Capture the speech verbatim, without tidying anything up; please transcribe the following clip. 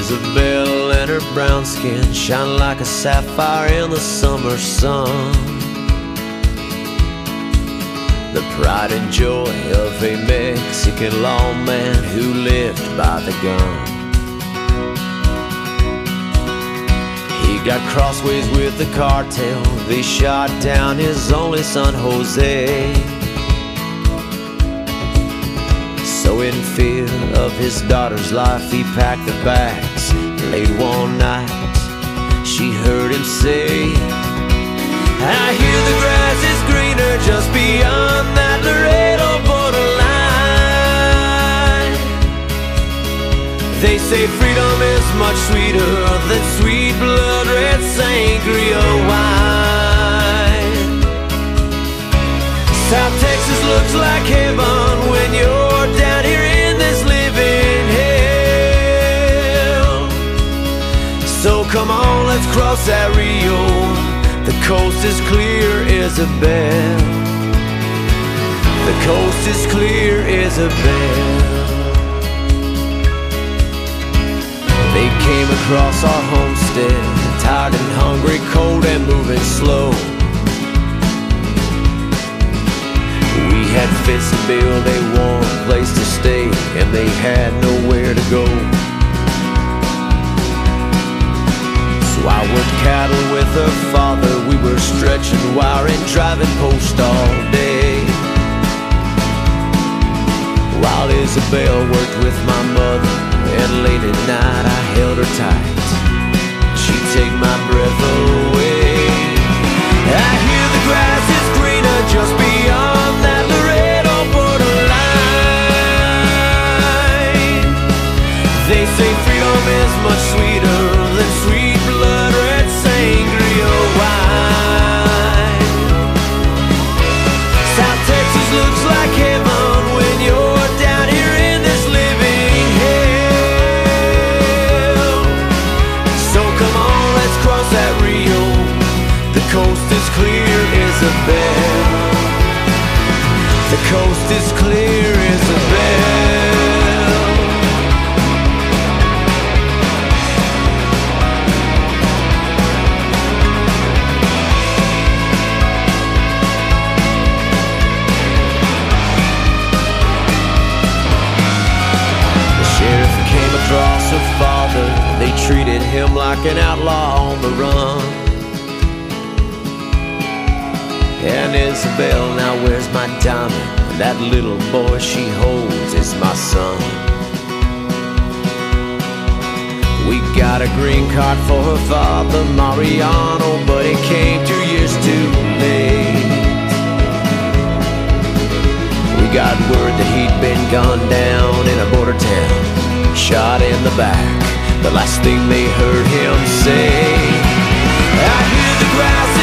Isabel and her brown skin shine like a sapphire in the summer sun. The pride and joy of a Mexican lawman who lived by the gun. He got crossways with the cartel. They shot down his only son, Jose. So in fear of his daughter's life, he packed the bags. Late one night, she heard him say, I hear the grass is greener just beyond that Laredo borderline. They say freedom is much sweeter than sweet blood red sangria wine. South Texas looks like heaven when you're down here in this living hell. So come on, let's cross that Rio. The coast is clear, Isabel. The coast is clear, Isabel. They came across our homestead, tired and hungry, cold and moving slow. We had fits to build a warm place to stay, and they had nowhere to go. I worked cattle with her father. We were stretching wire and driving post all day, while Isabel worked with my mother. And late at night I held her tight. She'd take my breath away. I hear the grass is greener just beyond that Laredo borderline. They say freedom is much sweeter than sweet blood red sangria wine. South Texas looks like heaven when you're down here in this living hell. So come on, let's cross that Rio. The coast is clear, Isabel. The coast is clear, Isabel. Across her father, they treated him like an outlaw on the run. And Isabel, now where's my diamond? That little boy she holds is my son. We got a green card for her father, Mariano, but it came two years too late. We got word that he'd been gunned down in a border town, shot in the back, the last thing they heard him say. I hear the grass